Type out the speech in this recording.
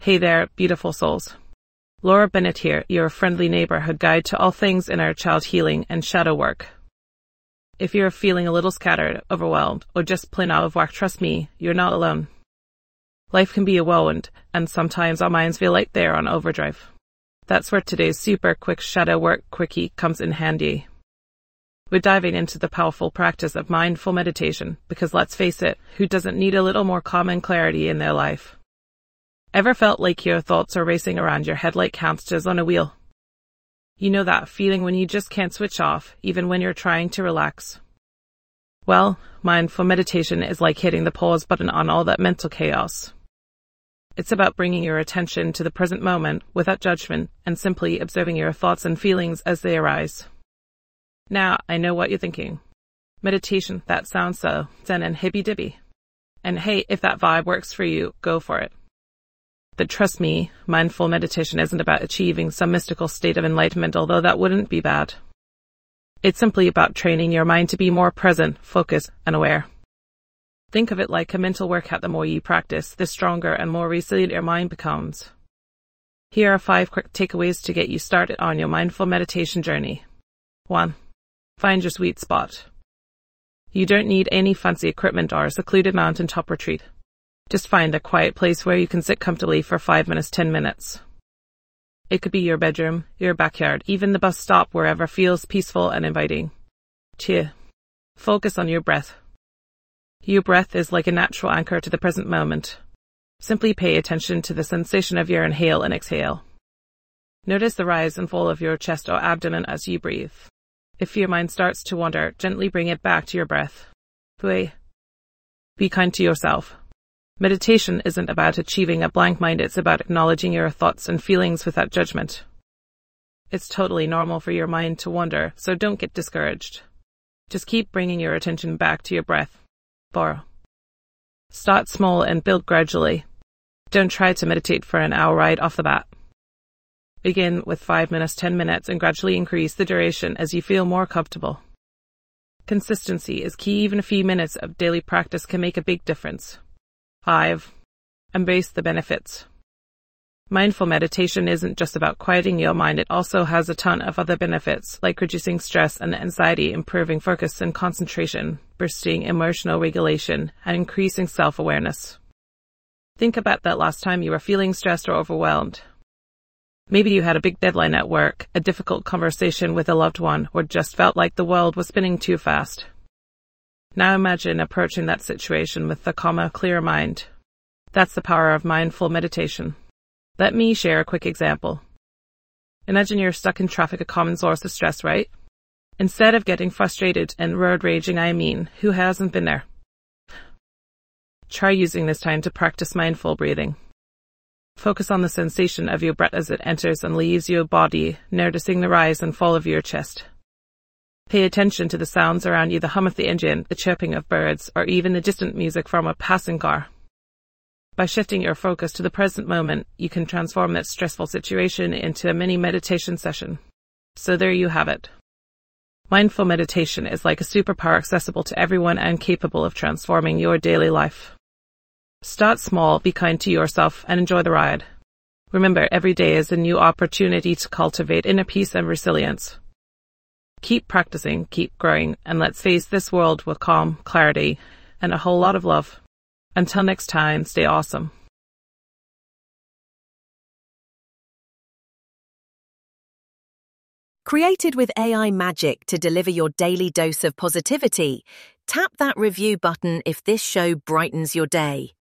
Hey there, beautiful souls. Laura Bennett here, your friendly neighborhood guide to all things inner child healing and shadow work. If you're feeling a little scattered, overwhelmed, or just plain out of whack, trust me, you're not alone. Life can be a whirlwind, and sometimes our minds feel like they're on overdrive. That's where today's super quick shadow work quickie comes in handy. We're diving into the powerful practice of mindful meditation, because let's face it, who doesn't need a little more calm and clarity in their life? Ever felt like your thoughts are racing around your head like hamsters on a wheel? You know that feeling when you just can't switch off, even when you're trying to relax? Well, mindful meditation is like hitting the pause button on all that mental chaos. It's about bringing your attention to the present moment without judgment and simply observing your thoughts and feelings as they arise. Now, I know what you're thinking. Meditation, that sounds so zen and hippy-dippy. And hey, if that vibe works for you, go for it. But trust me, mindful meditation isn't about achieving some mystical state of enlightenment, although that wouldn't be bad. It's simply about training your mind to be more present, focused, and aware. Think of it like a mental workout. The more you practice, the stronger and more resilient your mind becomes. Here are 5 quick takeaways to get you started on your mindful meditation journey. 1. Find your sweet spot. You don't need any fancy equipment or a secluded mountaintop retreat. Just find a quiet place where you can sit comfortably for 5 minutes, 10 minutes. It could be your bedroom, your backyard, even the bus stop, wherever feels peaceful and inviting. 2. Focus on your breath. Your breath is like a natural anchor to the present moment. Simply pay attention to the sensation of your inhale and exhale. Notice the rise and fall of your chest or abdomen as you breathe. If your mind starts to wander, gently bring it back to your breath. 3. Be kind to yourself. Meditation isn't about achieving a blank mind, it's about acknowledging your thoughts and feelings without judgment. It's totally normal for your mind to wander, so don't get discouraged. Just keep bringing your attention back to your breath. 4. Start small and build gradually. Don't try to meditate for an hour right off the bat. Begin with 5 minutes, 10 minutes, and gradually increase the duration as you feel more comfortable. Consistency is key. Even a few minutes of daily practice can make a big difference. 5. Embrace the benefits. Mindful meditation isn't just about quieting your mind, it also has a ton of other benefits, like reducing stress and anxiety, improving focus and concentration, boosting emotional regulation, and increasing self-awareness. Think about that last time you were feeling stressed or overwhelmed. Maybe you had a big deadline at work, a difficult conversation with a loved one, or just felt like the world was spinning too fast. Now imagine approaching that situation with a calmer, clearer mind. That's the power of mindful meditation. Let me share a quick example. Imagine you're stuck in traffic, a common source of stress, right? Instead of getting frustrated and road raging, who hasn't been there? Try using this time to practice mindful breathing. Focus on the sensation of your breath as it enters and leaves your body, noticing the rise and fall of your chest. Pay attention to the sounds around you, the hum of the engine, the chirping of birds, or even the distant music from a passing car. By shifting your focus to the present moment, you can transform that stressful situation into a mini meditation session. So there you have it. Mindful meditation is like a superpower accessible to everyone and capable of transforming your daily life. Start small, be kind to yourself, and enjoy the ride. Remember, every day is a new opportunity to cultivate inner peace and resilience. Keep practicing, keep growing, and let's face this world with calm, clarity, and a whole lot of love. Until next time, stay awesome. Created with AI magic to deliver your daily dose of positivity, tap that review button if this show brightens your day.